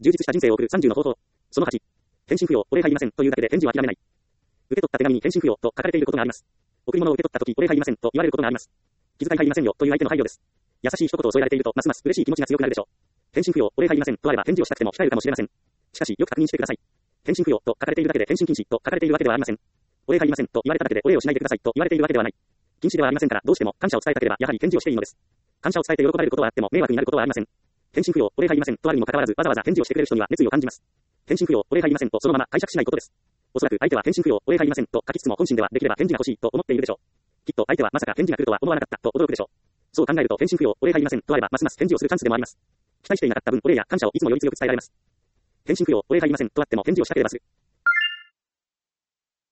充実した人生を送る30の方法。その8。返信不要、お礼入りませんというだけで返事を諦めない。受け取った手紙に返信不要と書かれていることがあります。贈り物を受け取ったとき、お礼入りませんと言われることがあります。気遣い入りませんよという相手の配慮です。優しい一言を添えられていると、ますます嬉しい気持ちが強くなるでしょう。返信不要、お礼入りませんとあれば返事をしたくても控えるかもしれません。しかし、よく確認してください。返信不要と書かれているだけで返信禁止と書かれているわけではありません。お礼入りませんと言われただけでお礼をしないでくださいと言われているわけではない。禁止ではありませんから、どうしても感謝を伝えたければやはり返事をしていいのです。感謝を伝えて喜ばれることはあっても迷惑になることはありません。返信不要、お礼入りませんとあるにもかかわらずわざわざ返事をしてくれる人には熱意を感じます。返信不要、お礼入りませんとそのまま解釈しないことです。おそらく相手は返信不要、お礼入りませんと書きつつも本心ではできれば返事が欲しいと思っているでしょう。きっと相手はまさか返事が来るとは思わなかったと驚くでしょう。そう考えると返信不要、お礼入りませんとあればますます返事をするチャンスでもあります。期待していなかった分お礼や感謝をいつもより強く伝えられます。返信不要、お礼入りませんとあっても返事をしたければする。